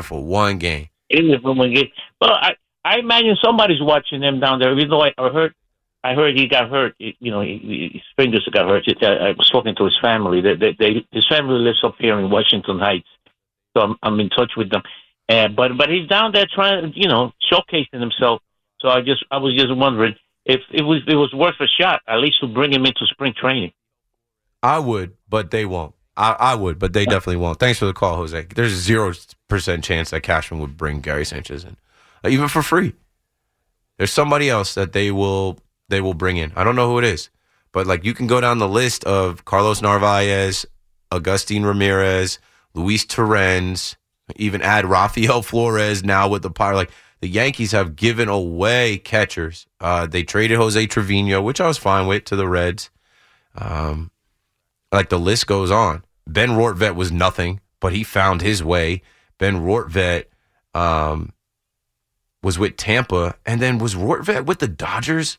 Well, I imagine somebody's watching them down there. Even though I heard he got hurt. You know, his fingers got hurt. I was talking to his family. His family lives up here in Washington Heights, so I'm in touch with them. But he's down there trying, showcasing himself. So I was just wondering if it was worth a shot, at least to bring him into spring training. I would, but they won't. I would, but they definitely won't. Thanks for the call, Jose. There's a 0% chance that Cashman would bring Gary Sanchez in. Even for free. There's somebody else that they will bring in. I don't know who it is. But like you can go down the list of Carlos Narvaez, Agustin Ramirez, Luis Torrens, even add Rafael Flores now with the Pirates. Like the Yankees have given away catchers. They traded Jose Trevino, which I was fine with, to the Reds. Like the list goes on. Ben Rortvedt was nothing, but he found his way. Ben Rortvedt was with Tampa, and then was Rortvedt with the Dodgers?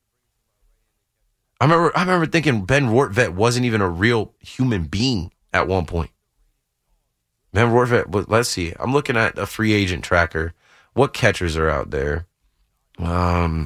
I remember thinking Ben Rortvedt wasn't even a real human being at one point. Ben Rortvedt, let's see. I'm looking at a free agent tracker. What catchers are out there? I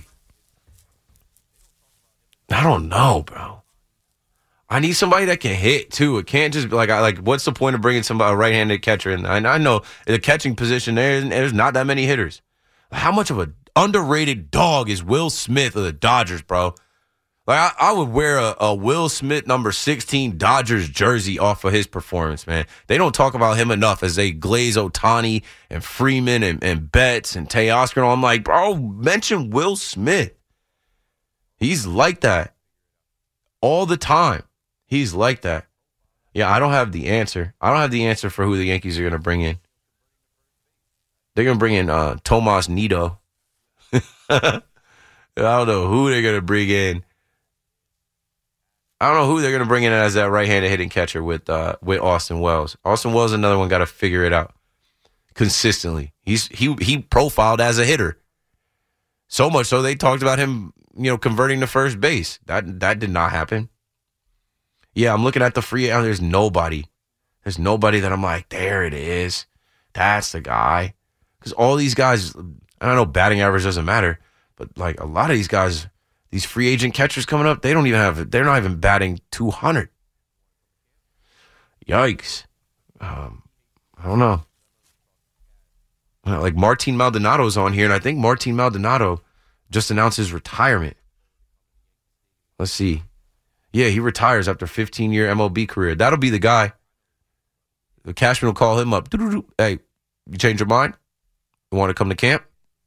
don't know, bro. I need somebody that can hit too. It can't just be like what's the point of bringing somebody a right-handed catcher in? I know the catching position there's not that many hitters. How much of an underrated dog is Will Smith of the Dodgers, bro? Like I would wear a Will Smith number 16 Dodgers jersey off of his performance, man. They don't talk about him enough as they glaze Ohtani and Freeman and Betts and Teoscar. I'm like, bro, mention Will Smith. He's like that all the time. He's like that. Yeah, I don't have the answer. I don't have the answer for who the Yankees are going to bring in. They're going to bring in Tomas Nido. I don't know who they're going to bring in. I don't know who they're going to bring in as that right-handed hitting catcher with Austin Wells. Austin Wells, another one, got to figure it out consistently. He profiled as a hitter. So much so they talked about him, converting to first base. That did not happen. Yeah, I'm looking at the free. There's nobody. There's nobody that I'm like, there it is. That's the guy. Because all these guys, I don't know, batting average doesn't matter, but like a lot of these guys, these free agent catchers coming up, they're not even batting 200. Yikes. I don't know. Like Martin Maldonado's on here, and I think Martin Maldonado just announced his retirement. Let's see. Yeah, he retires after a 15-year MLB career. That'll be the guy. The Cashman will call him up. Hey, you change your mind? You want to come to camp?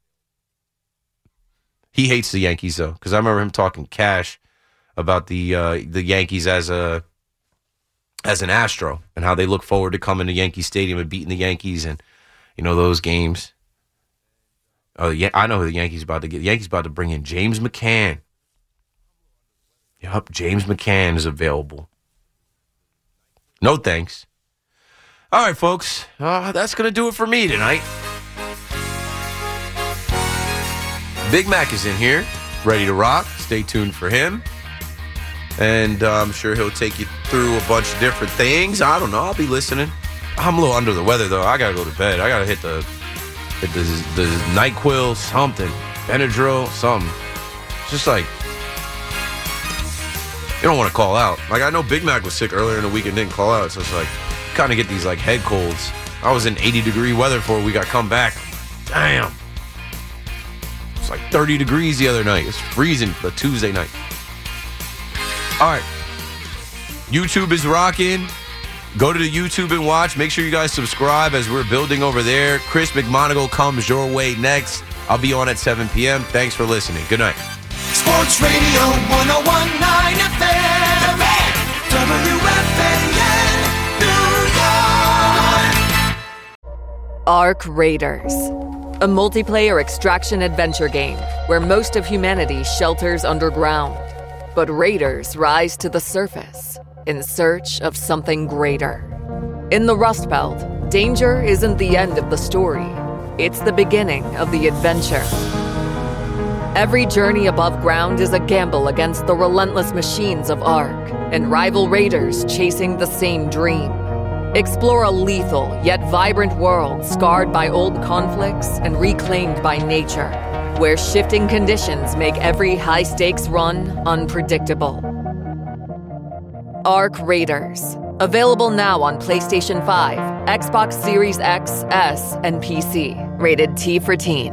He hates the Yankees, though, because I remember him talking cash about the Yankees as an Astro and how they look forward to coming to Yankee Stadium and beating the Yankees and, those games. Oh, yeah, I know who the Yankees about to get. The Yankees about to bring in James McCann. Yup, James McCann is available. No thanks. All right, folks. That's going to do it for me tonight. Big Mac is in here, ready to rock. Stay tuned for him. And I'm sure he'll take you through a bunch of different things. I don't know. I'll be listening. I'm a little under the weather, though. I got to go to bed. I got to hit the NyQuil, something. Benadryl, something. It's just like, you don't want to call out. Like, I know Big Mac was sick earlier in the week and didn't call out. So it's like, you kind of get these, like, head colds. I was in 80-degree weather before we got come back. Damn. It's like 30 degrees the other night. It's freezing for Tuesday night. All right. YouTube is rocking. Go to the YouTube and watch. Make sure you guys subscribe as we're building over there. Chris McMonagle comes your way next. I'll be on at 7 p.m. Thanks for listening. Good night. Sports Radio 101.9 FM. WFAN, New York. Ark Raiders, a multiplayer extraction adventure game where most of humanity shelters underground. But raiders rise to the surface in search of something greater. In the Rust Belt, danger isn't the end of the story. It's the beginning of the adventure. Every journey above ground is a gamble against the relentless machines of Ark and rival raiders chasing the same dream. Explore a lethal yet vibrant world scarred by old conflicts and reclaimed by nature, where shifting conditions make every high-stakes run unpredictable. Ark Raiders. Available now on PlayStation 5, Xbox Series X, S, and PC. Rated T for Teen.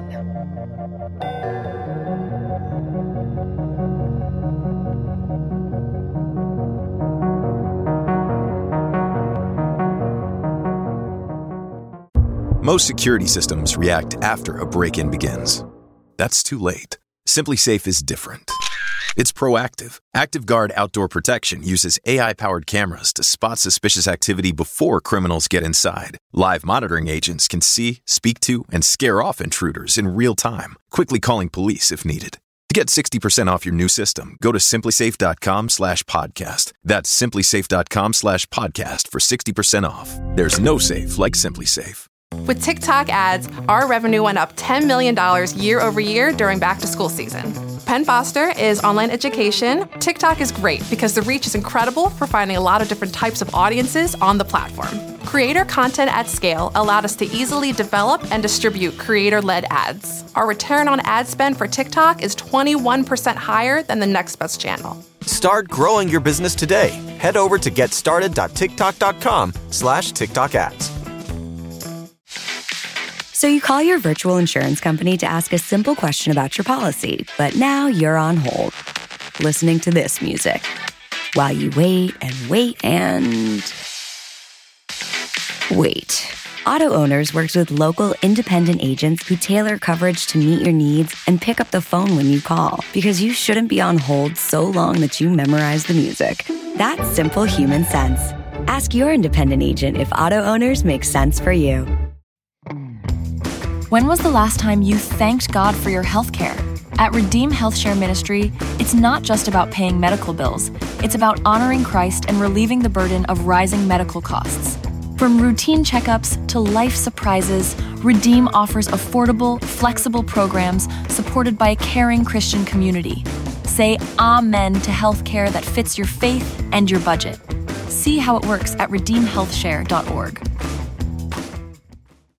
Most security systems react after a break-in begins. That's too late. SimpliSafe is different. It's proactive. ActiveGuard Outdoor Protection uses AI-powered cameras to spot suspicious activity before criminals get inside. Live monitoring agents can see, speak to, and scare off intruders in real time, quickly calling police if needed. To get 60% off your new system, go to simplisafe.com/podcast. That's simplisafe.com/podcast for 60% off. There's no safe like SimpliSafe. With TikTok ads, our revenue went up $10 million year over year during back-to-school season. Penn Foster is online education. TikTok is great because the reach is incredible for finding a lot of different types of audiences on the platform. Creator content at scale allowed us to easily develop and distribute creator-led ads. Our return on ad spend for TikTok is 21% higher than the next best channel. Start growing your business today. Head over to getstarted.tiktok.com/TikTok ads. So you call your virtual insurance company to ask a simple question about your policy, but now you're on hold, listening to this music, while you wait and wait and wait. Auto Owners works with local independent agents who tailor coverage to meet your needs and pick up the phone when you call, because you shouldn't be on hold so long that you memorize the music. That's simple human sense. Ask your independent agent if Auto Owners makes sense for you. When was the last time you thanked God for your health care? At Redeem Health Share Ministry, it's not just about paying medical bills. It's about honoring Christ and relieving the burden of rising medical costs. From routine checkups to life surprises, Redeem offers affordable, flexible programs supported by a caring Christian community. Say amen to health care that fits your faith and your budget. See how it works at redeemhealthshare.org.